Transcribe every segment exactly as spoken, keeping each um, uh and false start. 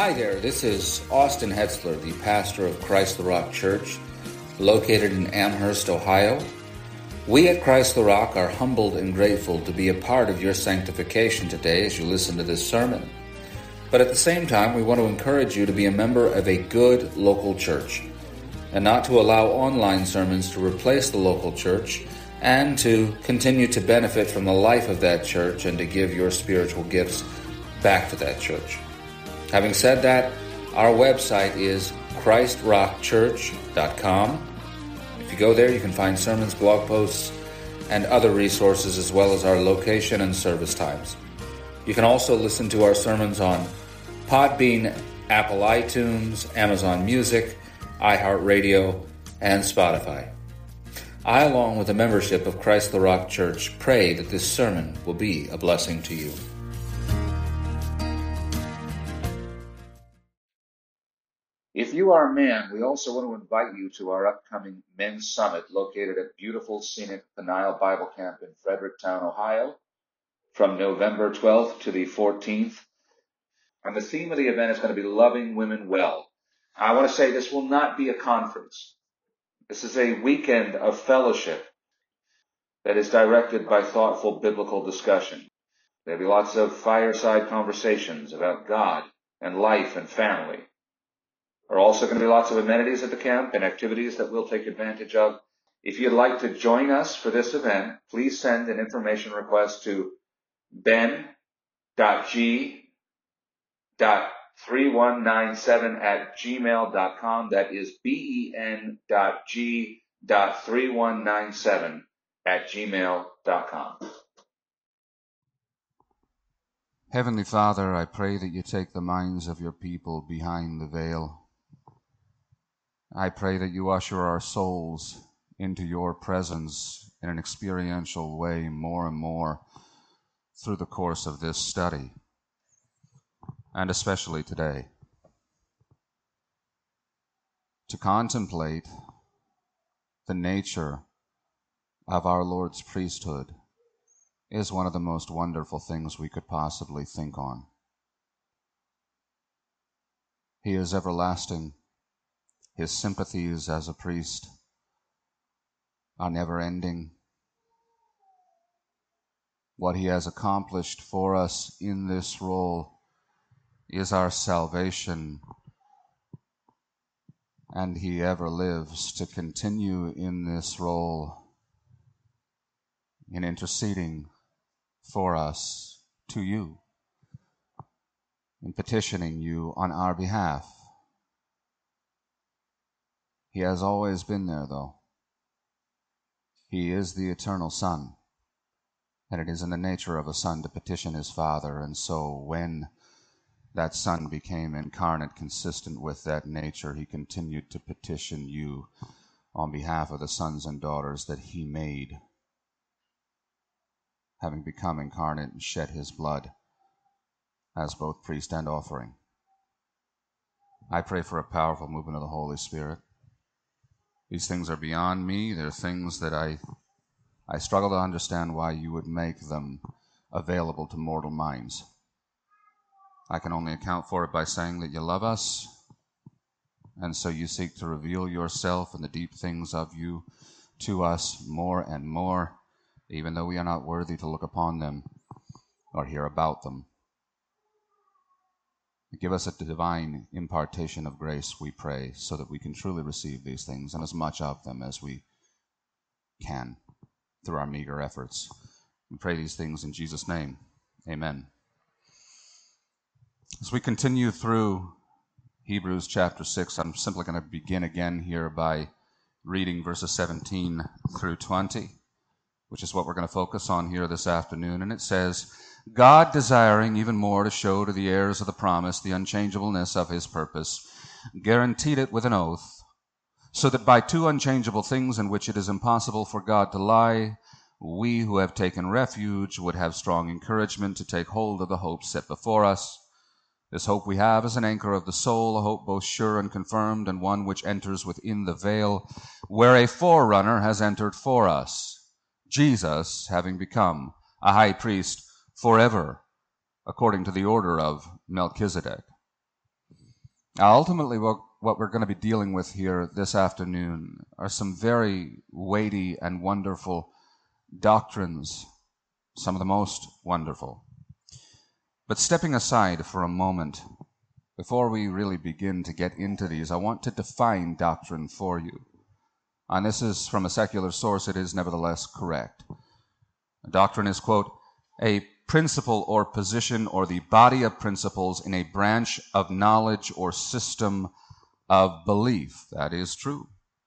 Hi there, this is Austin Hetzler, the pastor of Christ the Rock Church, located in Amherst, Ohio. We at Christ the Rock are humbled and grateful to be a part of your sanctification today as you listen to this sermon. But at the same time, we want to encourage you to be a member of a good local church and not to allow online sermons to replace the local church, and to continue to benefit from the life of that church and to give your spiritual gifts back to that church. Having said that, our website is christ rock church dot com. If you go there, you can find sermons, blog posts, and other resources, as well as our location and service times. You can also listen to our sermons on Podbean, Apple iTunes, Amazon Music, iHeartRadio, and Spotify. I, along with the membership of Christ the Rock Church, pray that this sermon will be a blessing to you. If you are a man, we also want to invite you to our upcoming Men's Summit located at beautiful, scenic Peniel Bible Camp in Fredericktown, Ohio, from November twelfth to the fourteenth. And the theme of the event is going to be Loving Women Well. I want to say this will not be a conference. This is a weekend of fellowship that is directed by thoughtful biblical discussion. There'll be lots of fireside conversations about God and life and family. There are also going to be lots of amenities at the camp and activities that we'll take advantage of. If you'd like to join us for this event, please send an information request to ben dot g dot three one nine seven at gmail dot com. That is ben dot g dot three one nine seven at gmail dot com. Heavenly Father, I pray that you take the minds of your people behind the veil. I pray that you usher our souls into your presence in an experiential way more and more through the course of this study, and especially today. To contemplate the nature of our Lord's priesthood is one of the most wonderful things we could possibly think on. He is everlasting. His sympathies as a priest are never-ending. What he has accomplished for us in this role is our salvation, and he ever lives to continue in this role in interceding for us to you, in petitioning you on our behalf. He has always been there, though. He is the eternal Son, and it is in the nature of a son to petition his Father, and so when that Son became incarnate, consistent with that nature, he continued to petition you on behalf of the sons and daughters that he made, having become incarnate and shed his blood as both priest and offering. I pray for a powerful movement of the Holy Spirit. These things are beyond me. They're things that I I struggle to understand why you would make them available to mortal minds. I can only account for it by saying that you love us, and so you seek to reveal yourself and the deep things of you to us more and more, even though we are not worthy to look upon them or hear about them. Give us a divine impartation of grace, we pray, so that we can truly receive these things and as much of them as we can through our meager efforts. We pray these things in Jesus' name. Amen. As we continue through Hebrews chapter six, I'm simply going to begin again here by reading verses seventeen through twenty, which is what we're going to focus on here this afternoon. And it says, God, desiring even more to show to the heirs of the promise the unchangeableness of his purpose, guaranteed it with an oath, so that by two unchangeable things in which it is impossible for God to lie, we who have taken refuge would have strong encouragement to take hold of the hope set before us. This hope we have is an anchor of the soul, a hope both sure and confirmed, and one which enters within the veil, where a forerunner has entered for us, Jesus having become a high priest forever, according to the order of Melchizedek. Now, ultimately, what, what we're going to be dealing with here this afternoon are some very weighty and wonderful doctrines, some of the most wonderful. But stepping aside for a moment, before we really begin to get into these, I want to define doctrine for you. And this is from a secular source. It is nevertheless correct. A doctrine is, quote, a principle or position or the body of principles in a branch of knowledge or system of belief. That is true.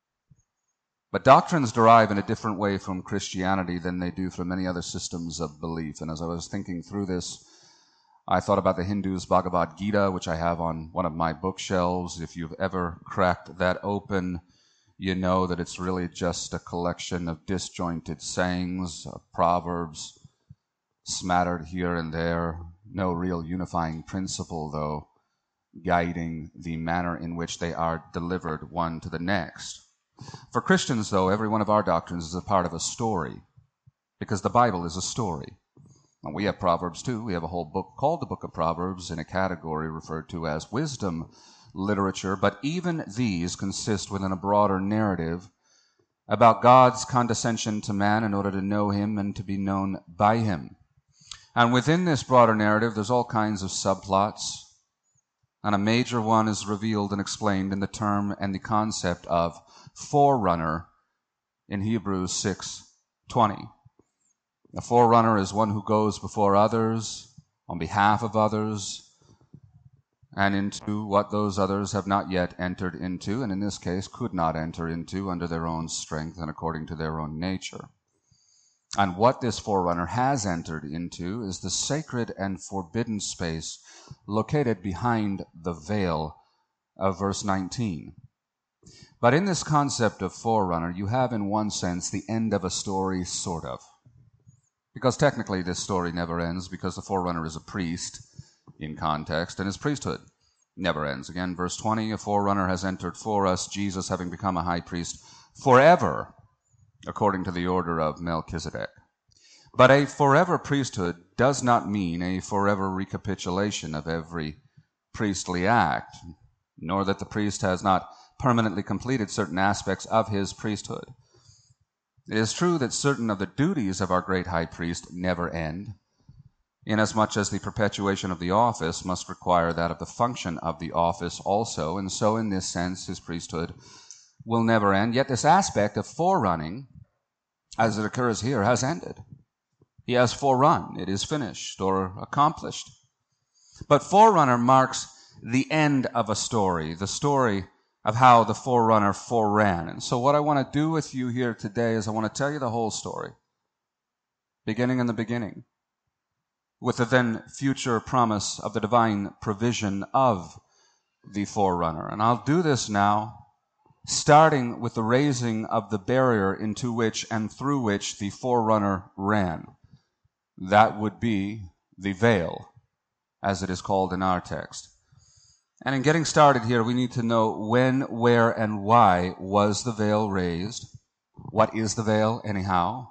But doctrines derive in a different way from Christianity than they do from many other systems of belief. And as I was thinking through this, I thought about the Hindus' Bhagavad Gita, which I have on one of my bookshelves. If you've ever cracked that open, you know that it's really just a collection of disjointed sayings, uh, proverbs, smattered here and there. No real unifying principle, though, guiding the manner in which they are delivered one to the next. For Christians, though, every one of our doctrines is a part of a story, because the Bible is a story. And we have Proverbs, too. We have a whole book called the Book of Proverbs in a category referred to as wisdom literature. But even these consist within a broader narrative about God's condescension to man in order to know him and to be known by him. And within this broader narrative, there's all kinds of subplots. And a major one is revealed and explained in the term and the concept of forerunner in Hebrews six twenty. A forerunner is one who goes before others, on behalf of others, and into what those others have not yet entered into, and in this case could not enter into under their own strength and according to their own nature. And what this forerunner has entered into is the sacred and forbidden space located behind the veil of verse nineteen. But in this concept of forerunner, you have in one sense the end of a story, sort of. Because technically this story never ends, because the forerunner is a priest in context, and his priesthood never ends. Again, verse twenty, a forerunner has entered for us, Jesus having become a high priest forever, according to the order of Melchizedek. But a forever priesthood does not mean a forever recapitulation of every priestly act, nor that the priest has not permanently completed certain aspects of his priesthood. It is true that certain of the duties of our great high priest never end, inasmuch as the perpetuation of the office must require that of the function of the office also, and so in this sense his priesthood will never end. Yet this aspect of forerunning, as it occurs here, has ended. He has forerun. It is finished or accomplished. But forerunner marks the end of a story, the story of how the forerunner foreran. And so what I want to do with you here today is I want to tell you the whole story, beginning in the beginning, with the then future promise of the divine provision of the forerunner. And I'll do this now, starting with the raising of the barrier into which and through which the forerunner ran. That would be the veil, as it is called in our text. And in getting started here, we need to know when, where, and why was the veil raised? What is the veil, anyhow?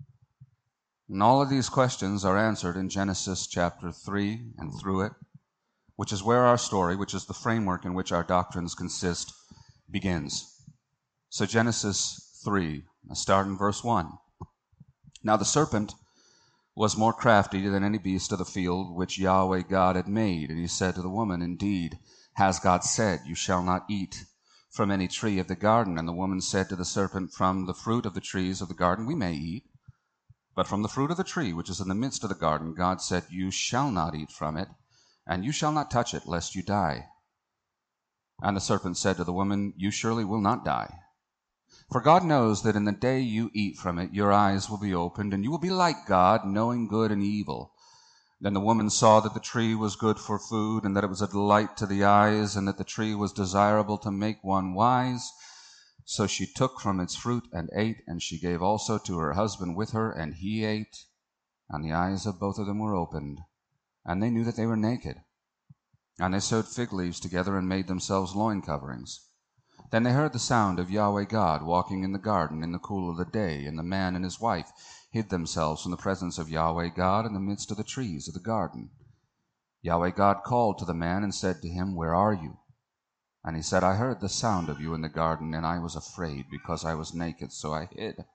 And all of these questions are answered in Genesis chapter three and through it, which is where our story, which is the framework in which our doctrines consist, begins. So Genesis three, I start in verse one. Now the serpent was more crafty than any beast of the field which Yahweh God had made. And he said to the woman, indeed, has God said, you shall not eat from any tree of the garden? And the woman said to the serpent, from the fruit of the trees of the garden we may eat, but from the fruit of the tree which is in the midst of the garden, God said, you shall not eat from it, and you shall not touch it, lest you die. And the serpent said to the woman, you surely will not die. For God knows that in the day you eat from it, your eyes will be opened, and you will be like God, knowing good and evil. Then the woman saw that the tree was good for food, and that it was a delight to the eyes, and that the tree was desirable to make one wise. So she took from its fruit and ate, and she gave also to her husband with her, and he ate. And the eyes of both of them were opened, and they knew that they were naked. And they sewed fig leaves together and made themselves loin coverings. Then they heard the sound of Yahweh God walking in the garden in the cool of the day, and the man and his wife hid themselves from the presence of Yahweh God in the midst of the trees of the garden. Yahweh God called to the man and said to him, where are you? And he said, I heard the sound of you in the garden, and I was afraid, because I was naked, so I hid.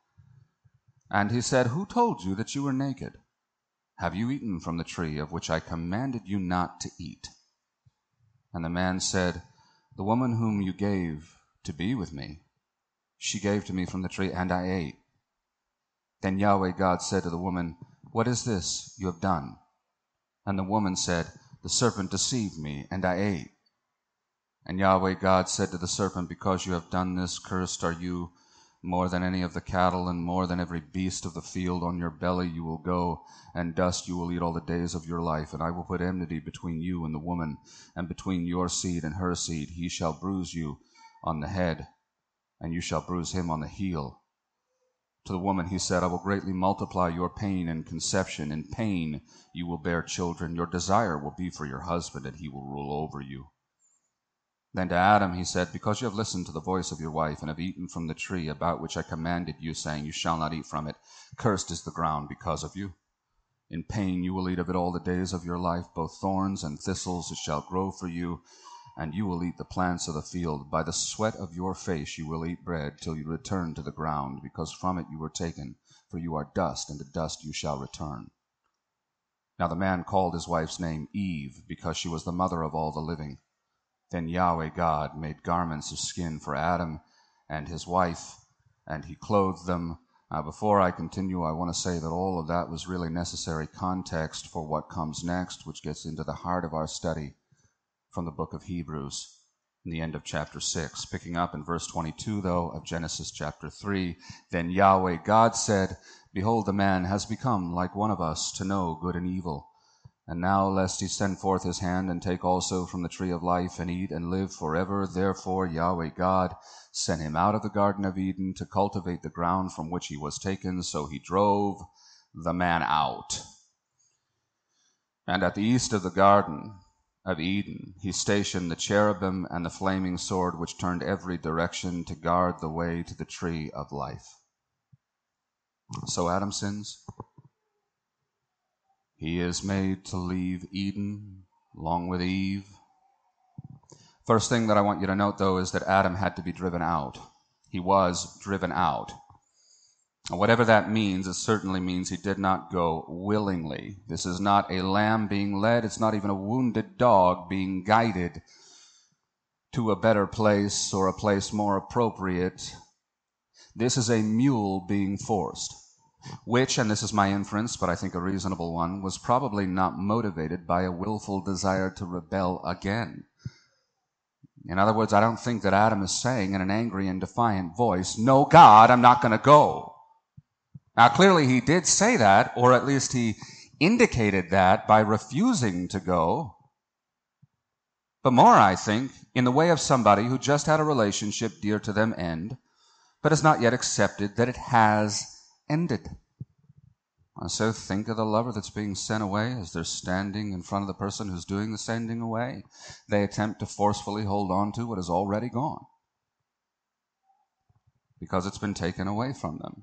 And he said, Who told you that you were naked? Have you eaten from the tree of which I commanded you not to eat? And the man said, The woman whom you gave to be with me, she gave to me from the tree, and I ate. Then Yahweh God said to the woman, What is this you have done? And the woman said, The serpent deceived me, and I ate. And Yahweh God said to the serpent, Because you have done this, cursed are you more than any of the cattle, and more than every beast of the field. On your belly you will go, and dust you will eat all the days of your life. And I will put enmity between you and the woman, and between your seed and her seed. He shall bruise you on the head, and you shall bruise him on the heel. To the woman he said, I will greatly multiply your pain in conception. In pain you will bear children. Your desire will be for your husband, and he will rule over you. Then to Adam he said, Because you have listened to the voice of your wife, and have eaten from the tree about which I commanded you, saying, You shall not eat from it, cursed is the ground because of you. In pain you will eat of it all the days of your life. Both thorns and thistles it shall grow for you, and you will eat the plants of the field. By the sweat of your face you will eat bread, till you return to the ground, because from it you were taken, for you are dust, and to dust you shall return. Now the man called his wife's name Eve, because she was the mother of all the living. Then Yahweh God made garments of skin for Adam and his wife, and he clothed them. Now, before I continue, I want to say that all of that was really necessary context for what comes next, which gets into the heart of our study from the book of Hebrews, in the end of chapter six. Picking up in verse twenty-two, though, of Genesis chapter three, Then Yahweh God said, Behold, the man has become like one of us, to know good and evil. And now, lest he send forth his hand and take also from the tree of life and eat and live forever, therefore Yahweh God sent him out of the Garden of Eden to cultivate the ground from which he was taken. So he drove the man out. And at the east of the Garden of Eden he stationed the cherubim and the flaming sword, which turned every direction to guard the way to the tree of life. So Adam sins. He is made to leave Eden along with Eve. First thing that I want you to note, though, is that Adam had to be driven out. He was driven out. And whatever that means, it certainly means he did not go willingly. This is not a lamb being led. It's not even a wounded dog being guided to a better place or a place more appropriate. This is a mule being forced. Which, and this is my inference, but I think a reasonable one, was probably not motivated by a willful desire to rebel again. In other words, I don't think that Adam is saying in an angry and defiant voice, No, God, I'm not going to go. Now, clearly he did say that, or at least he indicated that by refusing to go. But more, I think, in the way of somebody who just had a relationship dear to them end, but has not yet accepted that it has ended. And so think of the lover that's being sent away as they're standing in front of the person who's doing the sending away. They attempt to forcefully hold on to what is already gone because it's been taken away from them.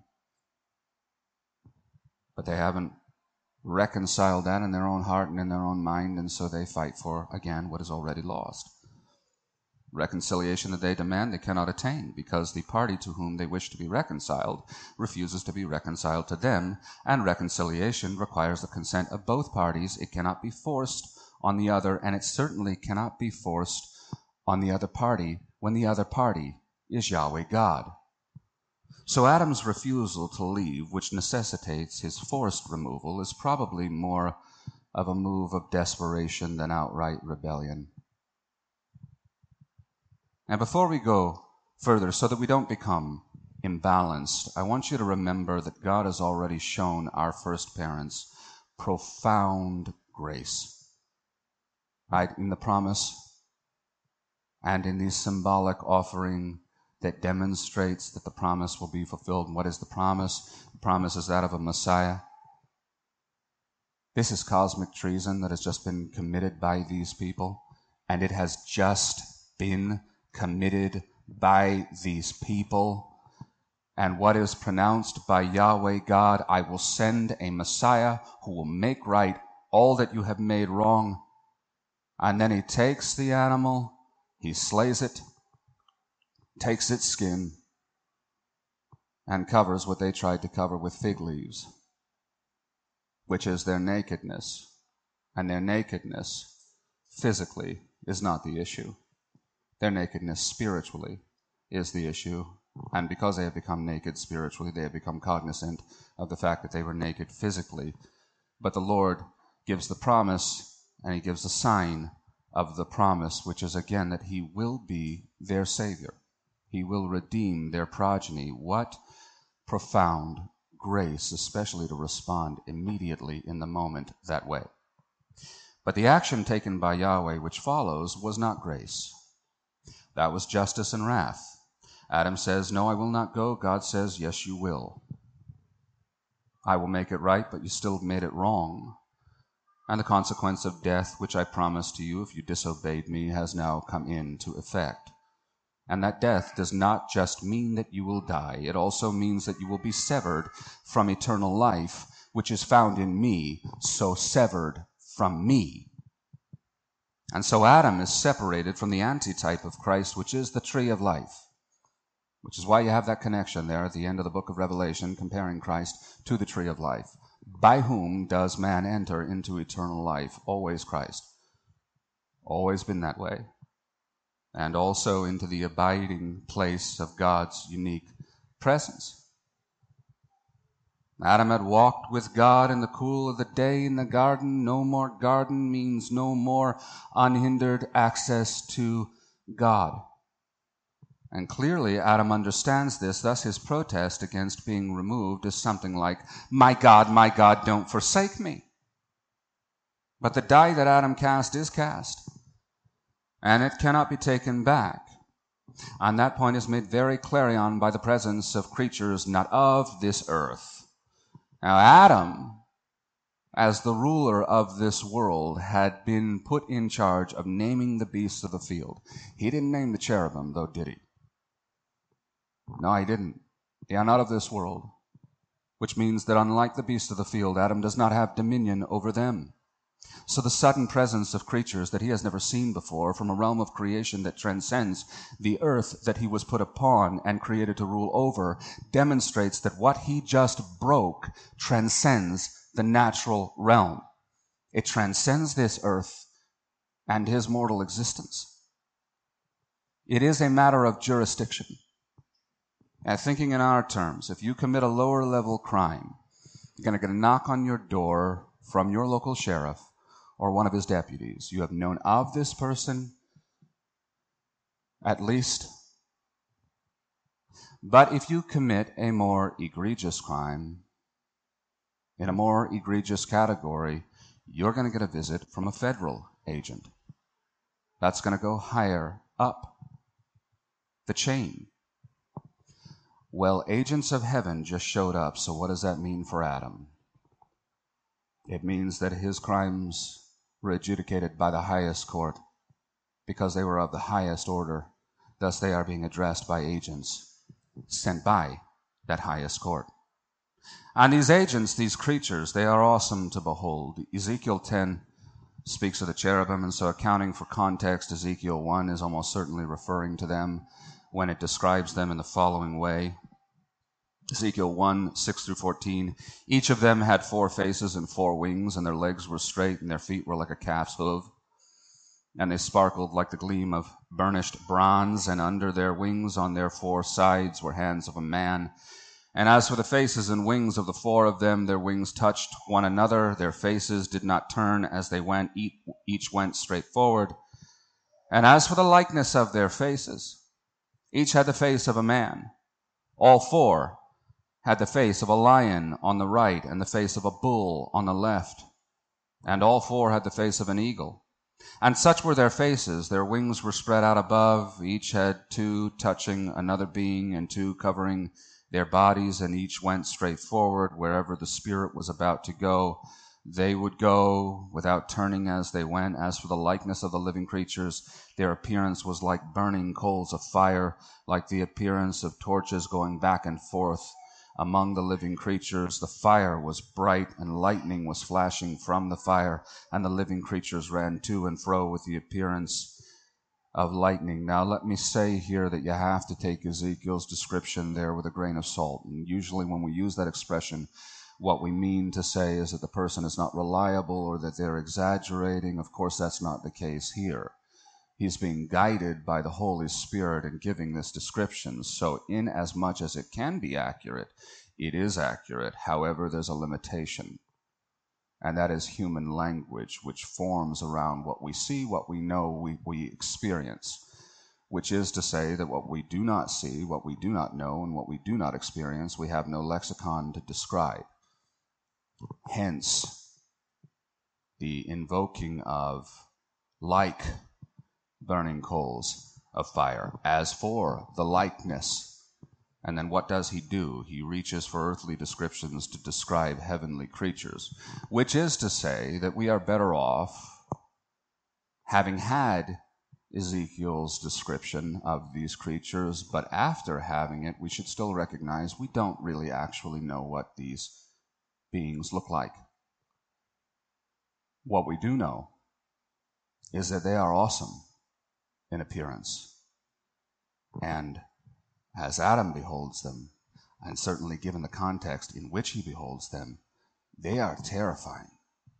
But they haven't reconciled that in their own heart and in their own mind, and so they fight for, again, what is already lost. Reconciliation that they demand they cannot attain, because the party to whom they wish to be reconciled refuses to be reconciled to them, and reconciliation requires the consent of both parties. It cannot be forced on the other, and it certainly cannot be forced on the other party when the other party is Yahweh God. So Adam's refusal to leave, which necessitates his forced removal, is probably more of a move of desperation than outright rebellion. And before we go further, so that we don't become imbalanced, I want you to remember that God has already shown our first parents profound grace. Right? In the promise and in the symbolic offering that demonstrates that the promise will be fulfilled. And what is the promise? The promise is that of a Messiah. This is cosmic treason that has just been committed by these people, and it has just been committed by these people. And what is pronounced by Yahweh God, I will send a Messiah who will make right all that you have made wrong. And then he takes the animal He slays it, takes its skin, and covers what they tried to cover with fig leaves, which is their nakedness. And their nakedness physically is not the issue. Their nakedness spiritually is the issue. And because they have become naked spiritually, they have become cognizant of the fact that they were naked physically. But the Lord gives the promise, and he gives the sign of the promise, which is again that he will be their Savior. He will redeem their progeny. What profound grace, especially to respond immediately in the moment that way. But the action taken by Yahweh which follows was not grace. That was justice and wrath. Adam says, no, I will not go. God says, yes, you will. I will make it right, but you still made it wrong. And the consequence of death, which I promised to you if you disobeyed me, has now come into effect. And that death does not just mean that you will die. It also means that you will be severed from eternal life, which is found in me, so severed from me. And so Adam is separated from the antitype of Christ, which is the tree of life, which is why you have that connection there at the end of the book of Revelation, comparing Christ to the tree of life. By whom does man enter into eternal life? Always Christ. Always been that way. And also into the abiding place of God's unique presence. Adam had walked with God in the cool of the day in the garden. No more garden means no more unhindered access to God. And clearly Adam understands this, thus his protest against being removed is something like, my God, my God, don't forsake me. But the die that Adam cast is cast, and it cannot be taken back. And that point is made very clarion by the presence of creatures not of this earth. Now Adam, as the ruler of this world, had been put in charge of naming the beasts of the field. He didn't name the cherubim, though, did he? No, he didn't. They are not of this world, which means that unlike the beasts of the field, Adam does not have dominion over them. So the sudden presence of creatures that he has never seen before, from a realm of creation that transcends the earth that he was put upon and created to rule over, demonstrates that what he just broke transcends the natural realm. It transcends this earth and his mortal existence. It is a matter of jurisdiction. And thinking in our terms, if you commit a lower level crime, you're going to get a knock on your door from your local sheriff or one of his deputies. You have known of this person, at least. But if you commit a more egregious crime, in a more egregious category, you're going to get a visit from a federal agent. That's going to go higher up the chain. Well, agents of heaven just showed up, so what does that mean for Adam? It means that his crimes were adjudicated by the highest court because they were of the highest order. Thus, they are being addressed by agents sent by that highest court. And these agents, these creatures, they are awesome to behold. Ezekiel ten speaks of the cherubim, and so accounting for context, Ezekiel one is almost certainly referring to them when it describes them in the following way. Ezekiel one, six through fourteen, each of them had four faces and four wings, and their legs were straight, and their feet were like a calf's hoof. And they sparkled like the gleam of burnished bronze, and under their wings on their four sides were hands of a man. And as for the faces and wings of the four of them, their wings touched one another. Their faces did not turn as they went. Each went straight forward. And as for the likeness of their faces, each had the face of a man. All four had the face of a lion on the right and the face of a bull on the left. And all four had the face of an eagle. And such were their faces. Their wings were spread out above. Each had two touching another being and two covering their bodies, and each went straight forward wherever the Spirit was about to go. They would go without turning as they went. As for the likeness of the living creatures, their appearance was like burning coals of fire, like the appearance of torches going back and forth among the living creatures. The fire was bright, and lightning was flashing from the fire, and the living creatures ran to and fro with the appearance of lightning. Now, let me say here that you have to take Ezekiel's description there with a grain of salt. And usually when we use that expression, what we mean to say is that the person is not reliable or that they're exaggerating. Of course, that's not the case here. He's being guided by the Holy Spirit in giving this description. So in as much as it can be accurate, it is accurate. However, there's a limitation. And that is human language, which forms around what we see, what we know, we, we experience, which is to say that what we do not see, what we do not know, and what we do not experience, we have no lexicon to describe. Hence, the invoking of like burning coals of fire. As for the likeness, and then what does he do? He reaches for earthly descriptions to describe heavenly creatures, which is to say that we are better off having had Ezekiel's description of these creatures, but after having it, we should still recognize we don't really actually know what these beings look like. What we do know is that they are awesome in appearance. And as Adam beholds them, and certainly given the context in which he beholds them, they are terrifying.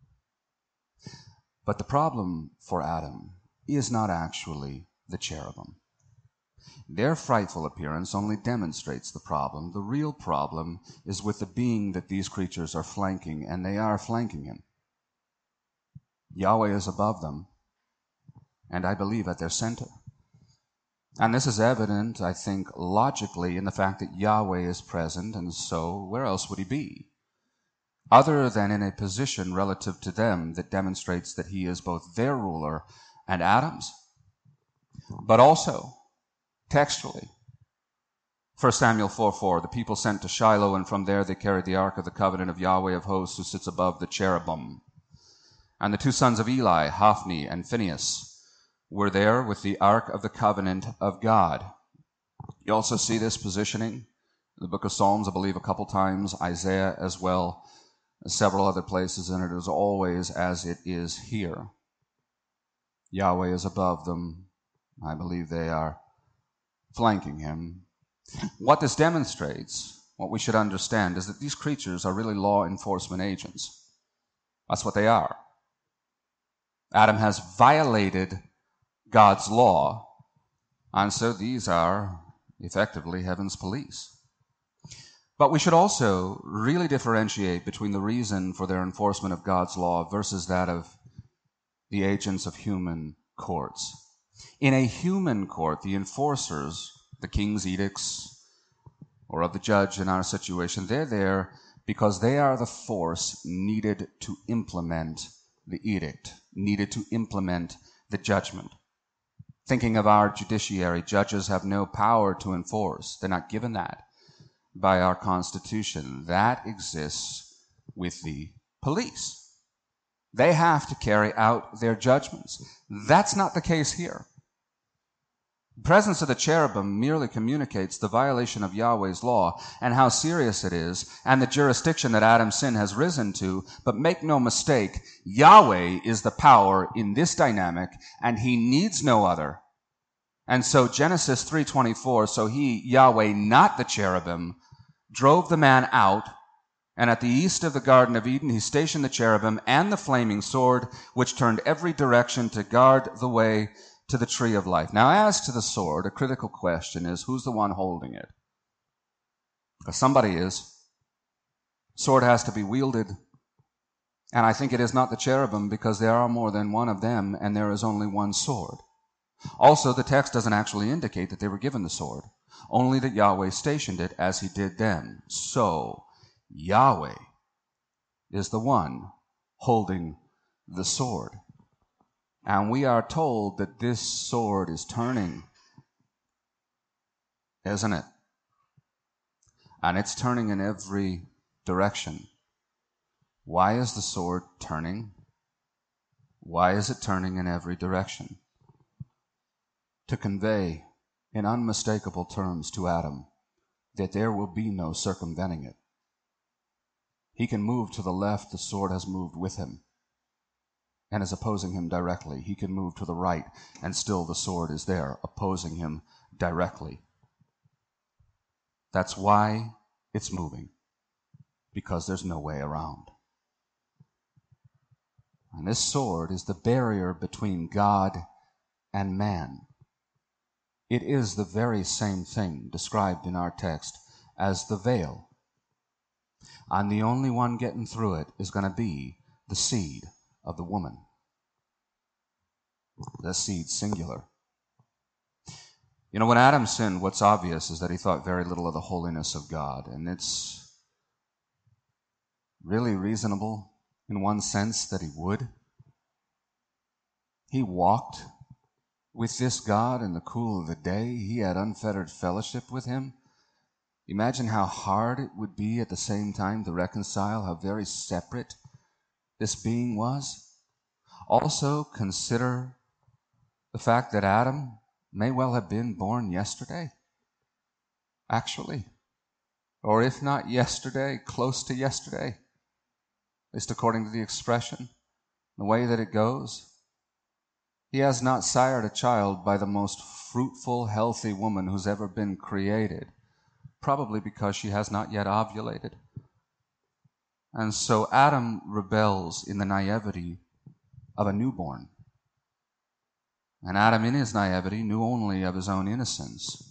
But the problem for Adam is not actually the cherubim. Their frightful appearance only demonstrates the problem. The real problem is with the being that these creatures are flanking, and they are flanking him. Yahweh is above them, and I believe at their center. And this is evident, I think, logically in the fact that Yahweh is present, and so where else would he be? Other than in a position relative to them that demonstrates that he is both their ruler and Adam's. But also, textually, First Samuel four four, the people sent to Shiloh, and from there they carried the ark of the covenant of Yahweh of hosts, who sits above the cherubim. And the two sons of Eli, Hophni and Phinehas, were there with the ark of the covenant of God. You also see this positioning in the book of Psalms, I believe a couple times, Isaiah as well, several other places, and it is always as it is here. Yahweh is above them. I believe they are flanking him. What this demonstrates, what we should understand, is that these creatures are really law enforcement agents. That's what they are. Adam has violated God's law, and so these are effectively heaven's police. But we should also really differentiate between the reason for their enforcement of God's law versus that of the agents of human courts. In a human court, the enforcers, the king's edicts, or of the judge in our situation, they're there because they are the force needed to implement the edict, needed to implement the judgment. Thinking of our judiciary, judges have no power to enforce. They're not given that by our Constitution. That exists with the police. They have to carry out their judgments. That's not the case here. The presence of the cherubim merely communicates the violation of Yahweh's law and how serious it is and the jurisdiction that Adam's sin has risen to. But make no mistake, Yahweh is the power in this dynamic, and he needs no other. And so Genesis three twenty-four, so he, Yahweh, not the cherubim, drove the man out, and at the east of the Garden of Eden he stationed the cherubim and the flaming sword, which turned every direction to guard the way to the tree of life. Now, as to the sword, a critical question is, who's the one holding it? Because somebody is. Sword has to be wielded. And I think it is not the cherubim, because there are more than one of them, and there is only one sword. Also, the text doesn't actually indicate that they were given the sword, only that Yahweh stationed it as he did them. So, Yahweh is the one holding the sword. And we are told that this sword is turning, isn't it? And it's turning in every direction. Why is the sword turning? Why is it turning in every direction? To convey in unmistakable terms to Adam that there will be no circumventing it. He can move to the left, the sword has moved with him. and is opposing him directly. He can move to the right, and still the sword is there, opposing him directly. That's why it's moving, because there's no way around. And this sword is the barrier between God and man. It is the very same thing described in our text as the veil. And the only one getting through it is going to be the seed of the woman. The seed singular. You know, when Adam sinned, what's obvious is that he thought very little of the holiness of God. And it's really reasonable in one sense that he would. He walked with this God in the cool of the day. He had unfettered fellowship with him. Imagine how hard it would be at the same time to reconcile how very separate this being was. Also, consider the fact that Adam may well have been born yesterday, actually. Or if not yesterday, close to yesterday, at least according to the expression, the way that it goes. He has not sired a child by the most fruitful, healthy woman who's ever been created, probably because she has not yet ovulated. And so Adam rebels in the naivety of a newborn. And Adam, in his naivety, knew only of his own innocence.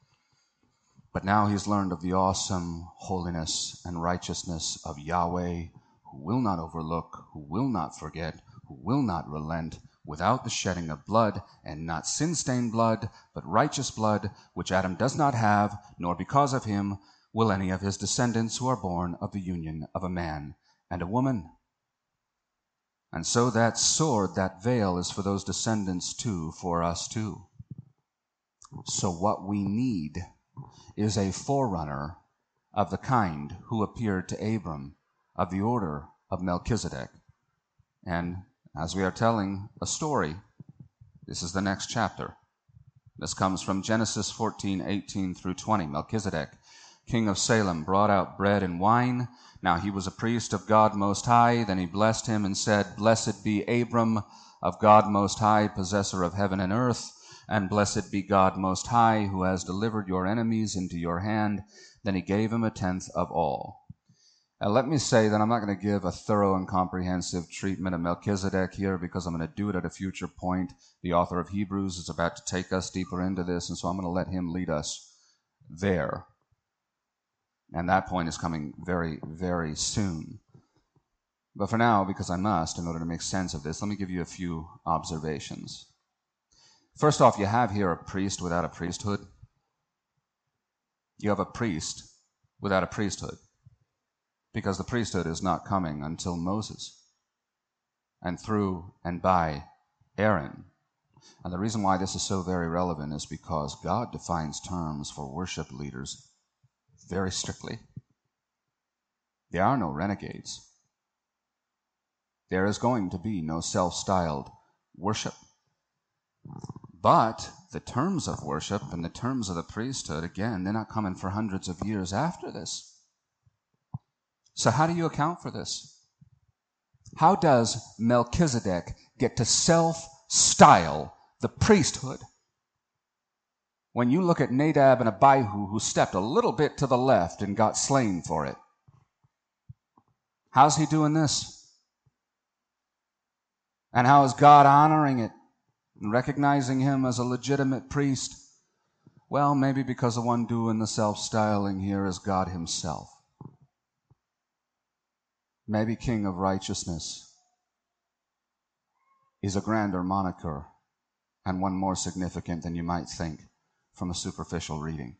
But now he's learned of the awesome holiness and righteousness of Yahweh, who will not overlook, who will not forget, who will not relent, without the shedding of blood, and not sin-stained blood, but righteous blood, which Adam does not have, nor because of him will any of his descendants who are born of the union of a man and a woman. And so that sword, that veil, is for those descendants too, for us too. So what we need is a forerunner of the kind who appeared to Abram, of the order of Melchizedek. And as we are telling a story, this is the next chapter. This comes from Genesis fourteen, eighteen through twenty. Melchizedek, king of Salem, brought out bread and wine. Now he was a priest of God Most High. Then he blessed him and said, "Blessed be Abram of God Most High, possessor of heaven and earth, and blessed be God Most High, who has delivered your enemies into your hand." Then he gave him a tenth of all. Now let me say that I'm not going to give a thorough and comprehensive treatment of Melchizedek here, because I'm going to do it at a future point. The author of Hebrews is about to take us deeper into this, and so I'm going to let him lead us there. And that point is coming very, very soon. But for now, because I must, in order to make sense of this, let me give you a few observations. First off, you have here a priest without a priesthood. You have a priest without a priesthood, because the priesthood is not coming until Moses, and through and by Aaron. And the reason why this is so very relevant is because God defines terms for worship leaders very strictly. There are no renegades. There is going to be no self-styled worship. But the terms of worship and the terms of the priesthood, again, they're not coming for hundreds of years after this. So how do you account for this? How does Melchizedek get to self-style the priesthood when you look at Nadab and Abihu, who stepped a little bit to the left and got slain for it? How's he doing this? And how is God honoring it and recognizing him as a legitimate priest? Well, maybe because the one doing the self-styling here is God himself. Maybe King of Righteousness is a grander moniker, and one more significant than you might think from a superficial reading.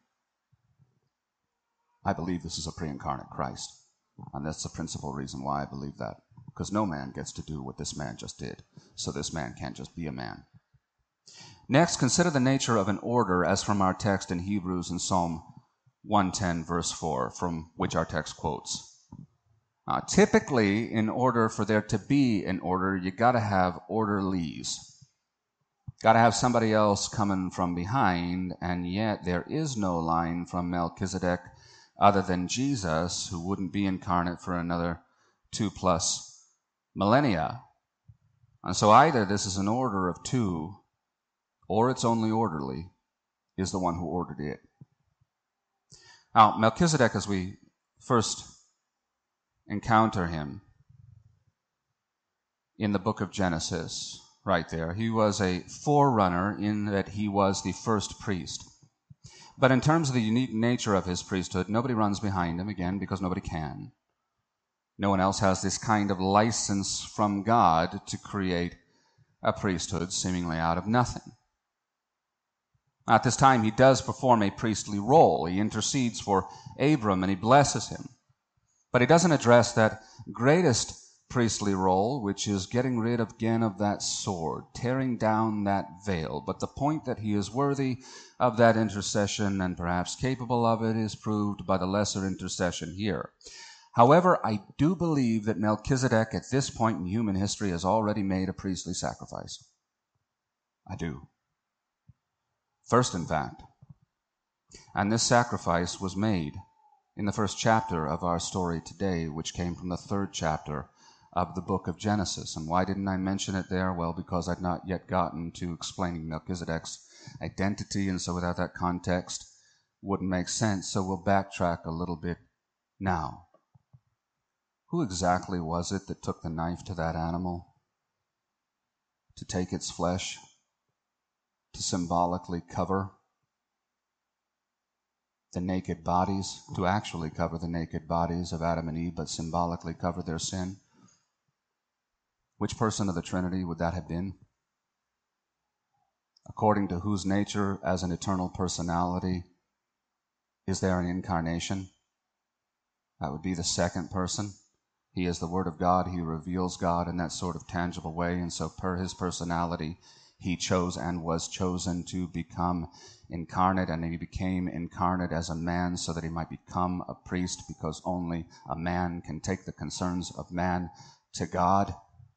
I believe this is a pre-incarnate Christ, and that's the principal reason why I believe that, because no man gets to do what this man just did, so this man can't just be a man. Next, consider the nature of an order as from our text in Hebrews in Psalm one ten, verse four, from which our text quotes. Uh, typically, in order for there to be an order, you got to have orderlies. Got to have somebody else coming from behind, and yet there is no line from Melchizedek other than Jesus, who wouldn't be incarnate for another two plus millennia. And so either this is an order of two, or it's only orderly, is the one who ordered it. Now, Melchizedek, as we first encounter him in the book of Genesis, right there, he was a forerunner in that he was the first priest. But in terms of the unique nature of his priesthood, nobody runs behind him, again, because nobody can. No one else has this kind of license from God to create a priesthood seemingly out of nothing. At this time, he does perform a priestly role. He intercedes for Abram and he blesses him. But he doesn't address that greatest priestly role, which is getting rid of, again of that sword, tearing down that veil. But the point that he is worthy of that intercession and perhaps capable of it is proved by the lesser intercession here. However, I do believe that Melchizedek at this point in human history has already made a priestly sacrifice. I do. First, in fact. And this sacrifice was made in the first chapter of our story today, which came from the third chapter of the book of Genesis. And why didn't I mention it there? Well, because I'd not yet gotten to explaining Melchizedek's identity, and so without that context, wouldn't make sense. So we'll backtrack a little bit now. Who exactly was it that took the knife to that animal to take its flesh, to symbolically cover the naked bodies, to actually cover the naked bodies of Adam and Eve, but symbolically cover their sin? Which person of the Trinity would that have been? According to whose nature as an eternal personality is there an incarnation? That would be the second person. He is the Word of God. He reveals God in that sort of tangible way. And so per his personality, he chose and was chosen to become incarnate. And he became incarnate as a man so that he might become a priest, because only a man can take the concerns of man to God.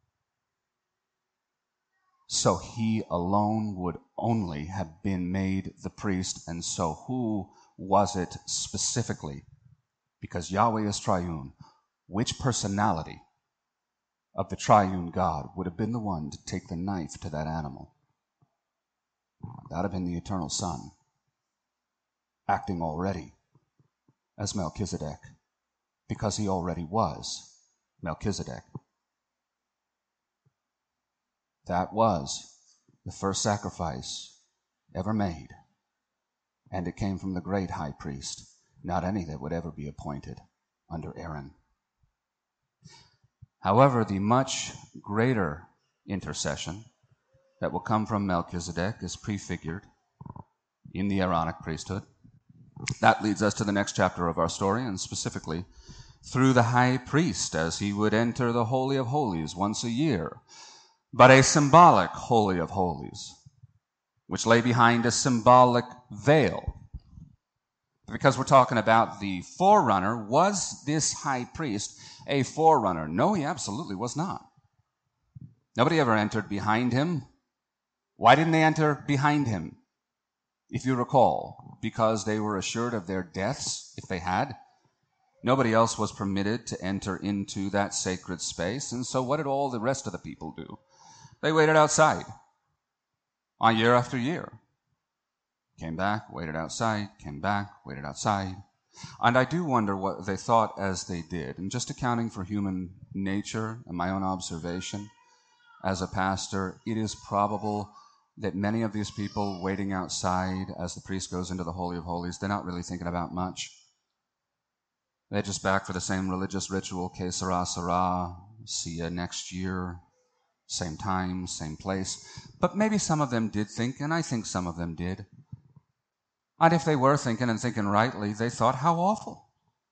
So he alone would only have been made the priest. And so who was it specifically? Because Yahweh is triune. Which personality of the triune God would have been the one to take the knife to that animal? That would have been the eternal Son, acting already as Melchizedek, because he already was Melchizedek. That was the first sacrifice ever made, and it came from the great high priest, not any that would ever be appointed under Aaron. However, the much greater intercession that will come from Melchizedek is prefigured in the Aaronic priesthood. That leads us to the next chapter of our story, and specifically through the high priest, as he would enter the Holy of Holies once a year, but a symbolic Holy of Holies, which lay behind a symbolic veil. Because we're talking about the forerunner, was this high priest a forerunner? No, he absolutely was not. Nobody ever entered behind him. Why didn't they enter behind him? If you recall, because they were assured of their deaths, if they had. Nobody else was permitted to enter into that sacred space. And so what did all the rest of the people do? They waited outside on year after year. Came back, waited outside, came back, waited outside. And I do wonder what they thought as they did. And just accounting for human nature and my own observation as a pastor, it is probable that many of these people waiting outside as the priest goes into the Holy of Holies, they're not really thinking about much. They're just back for the same religious ritual, que sera, sera, see you next year, same time, same place. But maybe some of them did think, and I think some of them did. And if they were thinking and thinking rightly, they thought, how awful.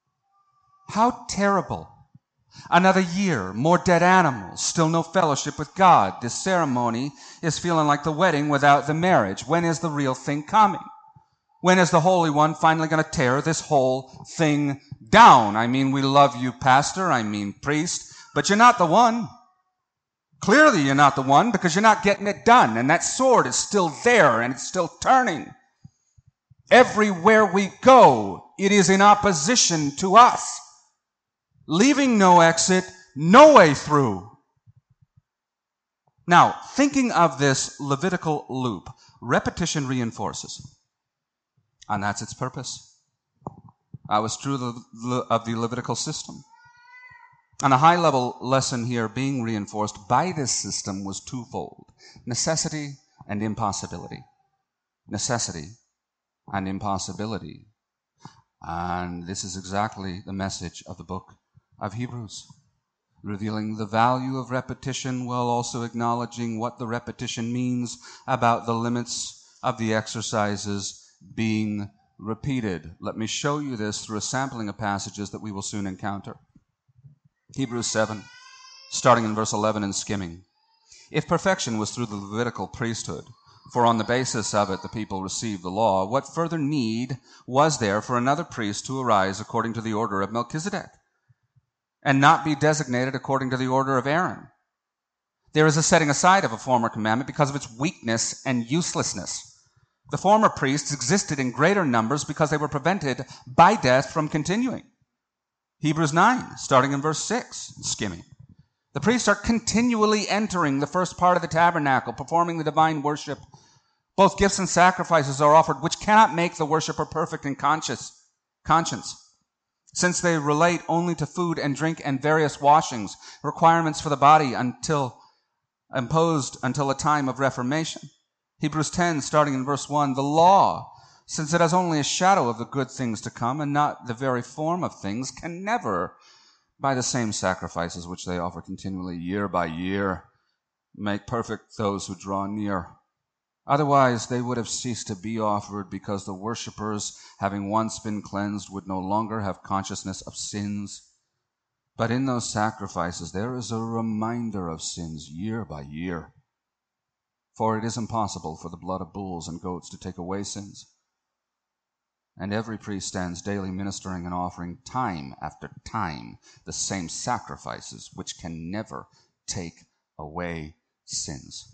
How terrible. Another year, more dead animals, still no fellowship with God. This ceremony is feeling like the wedding without the marriage. When is the real thing coming? When is the Holy One finally going to tear this whole thing down? I mean, we love you, pastor. I mean, priest. But you're not the one. Clearly you're not the one, because you're not getting it done. And that sword is still there, and it's still turning. Everywhere we go, it is in opposition to us, leaving no exit, no way through. Now, thinking of this Levitical loop, repetition reinforces. And that's its purpose. That was true of the Levitical system. And a high-level lesson here being reinforced by this system was twofold: necessity and impossibility. Necessity and impossibility. And this is exactly the message of the book of Hebrews, revealing the value of repetition while also acknowledging what the repetition means about the limits of the exercises being repeated. Let me show you this through a sampling of passages that we will soon encounter. Hebrews seven, starting in verse eleven and skimming. If perfection was through the Levitical priesthood, for on the basis of it the people received the law, what further need was there for another priest to arise according to the order of Melchizedek, and not be designated according to the order of Aaron? There is a setting aside of a former commandment because of its weakness and uselessness. The former priests existed in greater numbers because they were prevented by death from continuing. Hebrews nine, starting in verse six, skimming. The priests are continually entering the first part of the tabernacle, performing the divine worship. Both gifts and sacrifices are offered, which cannot make the worshiper perfect in conscience, conscience, since they relate only to food and drink and various washings, requirements for the body until imposed until a time of reformation. Hebrews ten, starting in verse one, the law, since it has only a shadow of the good things to come and not the very form of things, can never, by the same sacrifices which they offer continually year by year, make perfect those who draw near. Otherwise, they would have ceased to be offered, because the worshippers, having once been cleansed, would no longer have consciousness of sins. But in those sacrifices there is a reminder of sins year by year. For it is impossible for the blood of bulls and goats to take away sins. And every priest stands daily ministering and offering time after time the same sacrifices, which can never take away sins.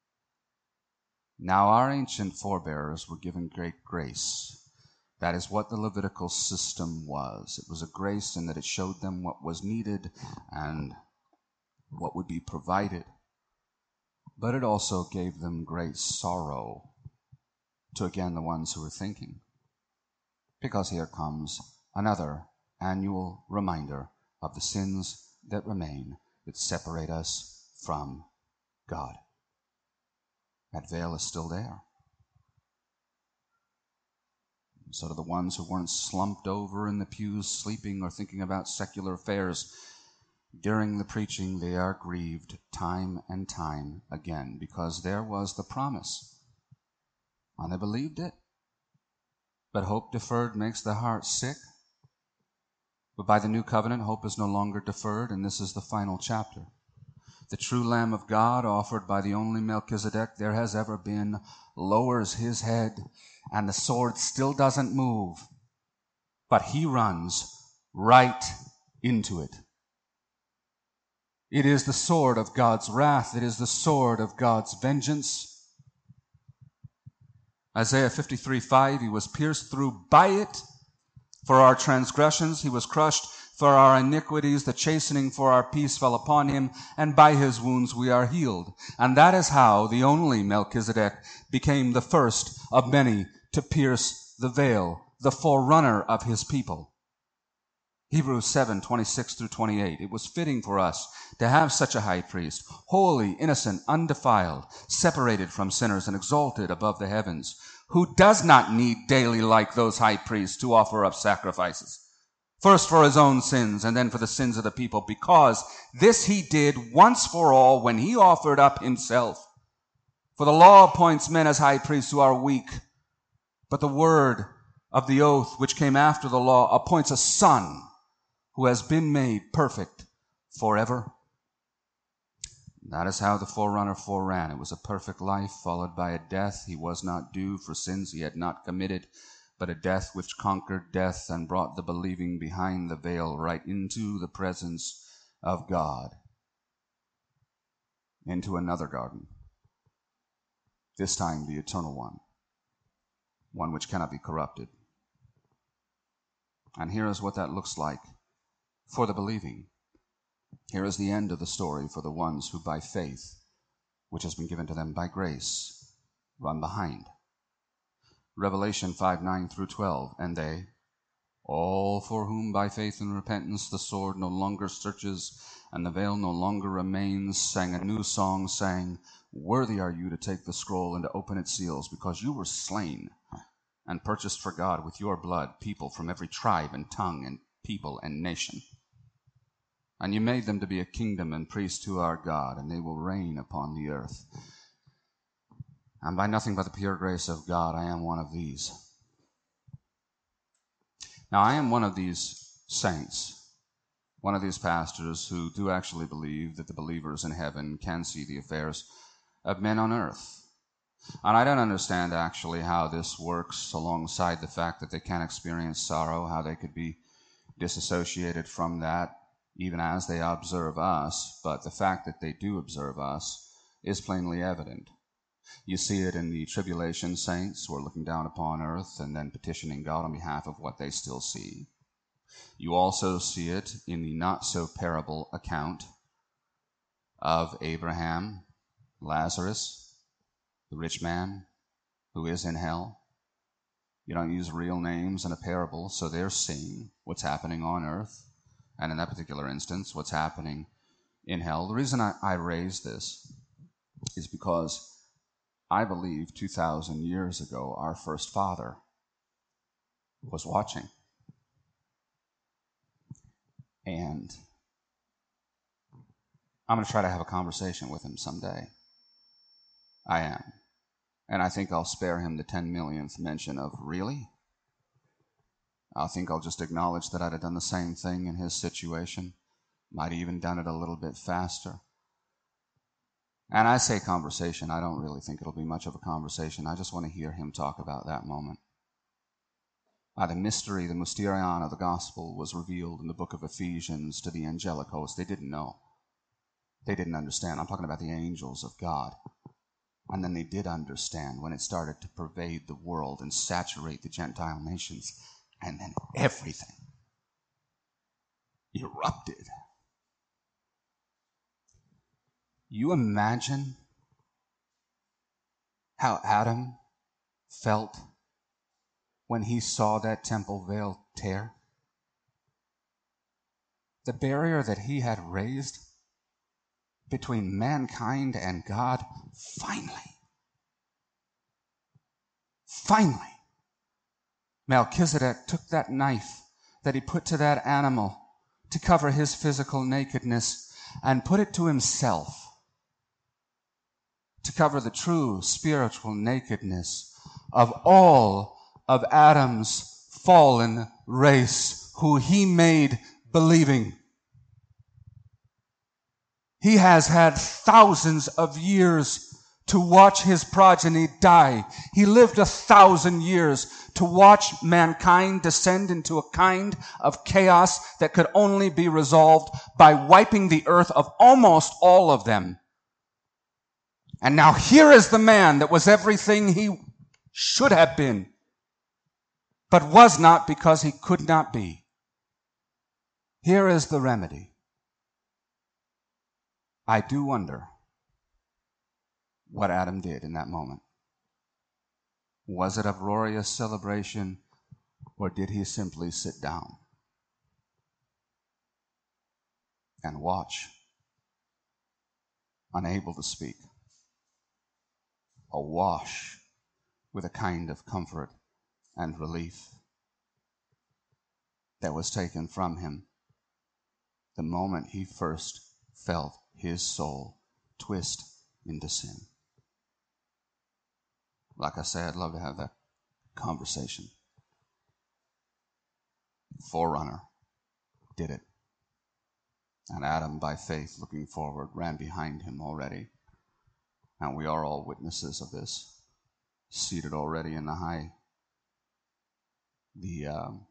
Now our ancient forebears were given great grace. That is what the Levitical system was. It was a grace in that it showed them what was needed and what would be provided. But it also gave them great sorrow to, again, the ones who were thinking. Because here comes another annual reminder of the sins that remain, that separate us from God. That veil is still there. So to the ones who weren't slumped over in the pews, sleeping or thinking about secular affairs, during the preaching they are grieved time and time again, because there was the promise, and they believed it. But hope deferred makes the heart sick. But by the new covenant, hope is no longer deferred, and this is the final chapter. The true Lamb of God, offered by the only Melchizedek there has ever been, lowers his head, and the sword still doesn't move, but he runs right into it. It is the sword of God's wrath. It is the sword of God's vengeance. Isaiah fifty-three five, he was pierced through by it. For our transgressions he was crushed. For our iniquities the chastening for our peace fell upon him, and by his wounds we are healed. And that is how the only Melchizedek became the first of many to pierce the veil, the forerunner of his people. Hebrews seven twenty-six through twenty-eight. It was fitting for us to have such a high priest, holy, innocent, undefiled, separated from sinners and exalted above the heavens, who does not need daily, like those high priests, to offer up sacrifices, first for his own sins and then for the sins of the people, because this he did once for all when he offered up himself. For the law appoints men as high priests who are weak, but the word of the oath which came after the law appoints a son who has been made perfect forever. That is how the forerunner foreran. It was a perfect life followed by a death he was not due for sins he had not committed, but a death which conquered death and brought the believing behind the veil right into the presence of God, into another garden, this time the eternal one, one which cannot be corrupted. And here is what that looks like for the believing. Here is the end of the story for the ones who by faith which has been given to them by grace, run behind. Revelation five, nine through twelve, and they, all for whom by faith and repentance the sword no longer searches and the veil no longer remains, sang a new song, saying, Worthy are you to take the scroll and to open its seals, because you were slain and purchased for God with your blood people from every tribe and tongue and people and nation. And you made them to be a kingdom and priests to our God, and they will reign upon the earth. And by nothing but the pure grace of God, I am one of these. Now, I am one of these saints, one of these pastors who do actually believe that the believers in heaven can see the affairs of men on earth. And I don't understand actually how this works alongside the fact that they can experience sorrow, how they could be disassociated from that even as they observe us, but the fact that they do observe us is plainly evident. You see it in the tribulation saints who are looking down upon earth and then petitioning God on behalf of what they still see. You also see it in the not-so-parable account of Abraham, Lazarus, the rich man who is in hell. You don't use real names in a parable, so they're seeing what's happening on earth, and in that particular instance, what's happening in hell. The reason I, I raise this is because I believe two thousand years ago, our first father was watching. And I'm going to try to have a conversation with him someday. I am. And I think I'll spare him the ten millionth mention of, really? I think I'll just acknowledge that I'd have done the same thing in his situation. Might have even done it a little bit faster. And I say conversation, I don't really think it'll be much of a conversation. I just want to hear him talk about that moment. Uh, the mystery, the mysterion of the gospel was revealed in the book of Ephesians to the angelic host. They didn't know. They didn't understand. I'm talking about the angels of God. And then they did understand when it started to pervade the world and saturate the Gentile nations. And then everything erupted. You imagine how Adam felt when he saw that temple veil tear? The barrier that he had raised between mankind and God, finally, finally, Melchizedek took that knife that he put to that animal to cover his physical nakedness and put it to himself to cover the true spiritual nakedness of all of Adam's fallen race, who he made believing. He has had thousands of years to watch his progeny die. He lived a thousand years to watch mankind descend into a kind of chaos that could only be resolved by wiping the earth of almost all of them. And now here is the man that was everything he should have been, but was not because he could not be. Here is the remedy. I do wonder what Adam did in that moment. Was it uproarious celebration, or did he simply sit down and watch, unable to speak, awash with a kind of comfort and relief that was taken from him the moment he first felt his soul twist into sin? Like I say, I'd love to have that conversation. Forerunner did it. And Adam, by faith, looking forward, ran behind him already. And we are all witnesses of this, seated already in the high, the, um,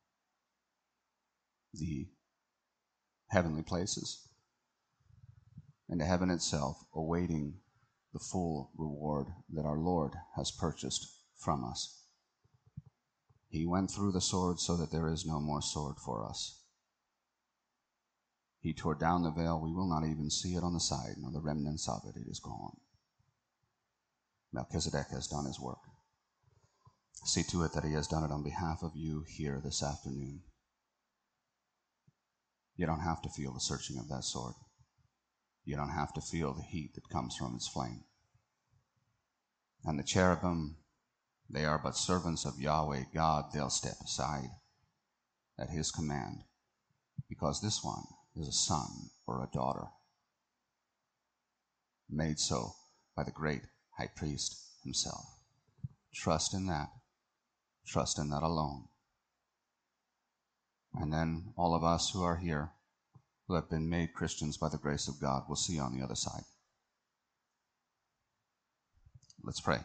the heavenly places, and to heaven itself, awaiting the full reward that our Lord has purchased from us. He went through the sword so that there is no more sword for us. He tore down the veil. We will not even see it on the side, nor the remnants of it. It is gone. Melchizedek has done his work. See to it that he has done it on behalf of you here this afternoon. You don't have to feel the searching of that sword. You don't have to feel the heat that comes from its flame. And the cherubim, they are but servants of Yahweh God. They'll step aside at his command, because this one is a son or a daughter, made so by the great high priest himself. Trust in that. Trust in that alone. And then all of us who are here, who have been made Christians by the grace of God, will see on the other side. Let's pray.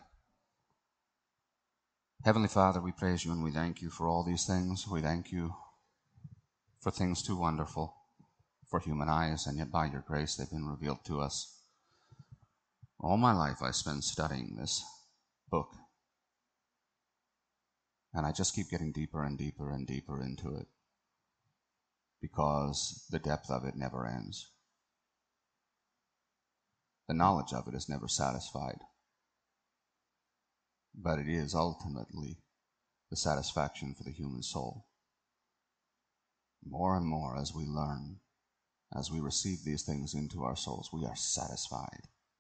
Heavenly Father, we praise you and we thank you for all these things. We thank you for things too wonderful for human eyes, and yet by your grace they've been revealed to us. All my life I spend studying this book, and I just keep getting deeper and deeper and deeper into it, because the depth of it never ends. The knowledge of it is never satisfied, but it is ultimately the satisfaction for the human soul. More and more as we learn, as we receive these things into our souls, we are satisfied.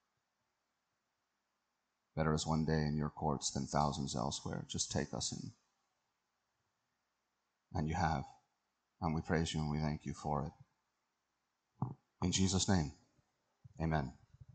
Better is one day in your courts than thousands elsewhere. Just take us in. And you have. And we praise you and we thank you for it. In Jesus' name, amen.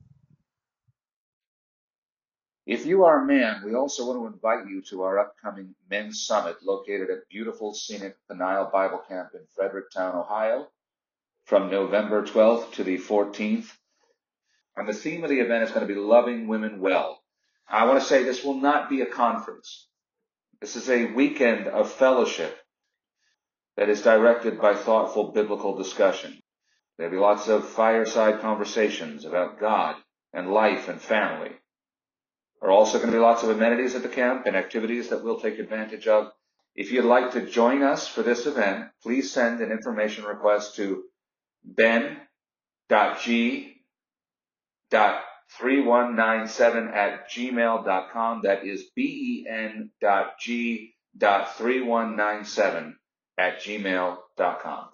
If you are a man, we also want to invite you to our upcoming Men's Summit located at beautiful, scenic Peniel Bible Camp in Fredericktown, Ohio, from November twelfth to the fourteenth. And the theme of the event is going to be Loving Women Well. I want to say this will not be a conference. This is a weekend of fellowship that is directed by thoughtful biblical discussion. There'll be lots of fireside conversations about God and life and family. There are also going to be lots of amenities at the camp and activities that we'll take advantage of. If you'd like to join us for this event, please send an information request to ben dot g dot three one nine seven at gmail dot com. That is ben dot g dot three one nine seven at gmail dot com.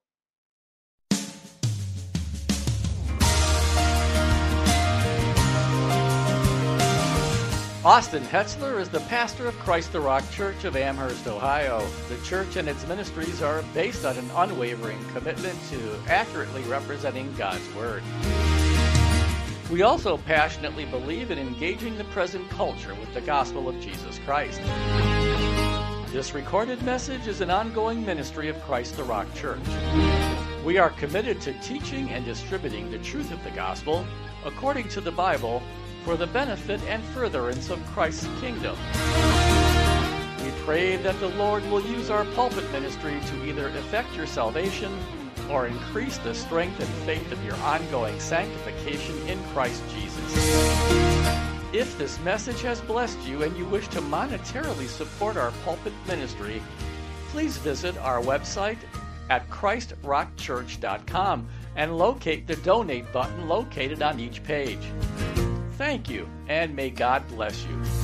Austin Hetzler is the pastor of Christ the Rock Church of Amherst, Ohio. The church and its ministries are based on an unwavering commitment to accurately representing God's Word. We also passionately believe in engaging the present culture with the gospel of Jesus Christ. This recorded message is an ongoing ministry of Christ the Rock Church. We are committed to teaching and distributing the truth of the gospel according to the Bible for the benefit and furtherance of Christ's kingdom. We pray that the Lord will use our pulpit ministry to either effect your salvation or increase the strength and faith of your ongoing sanctification in Christ Jesus. If this message has blessed you and you wish to monetarily support our pulpit ministry, please visit our website at christ rock church dot com and locate the donate button located on each page. Thank you, and may God bless you.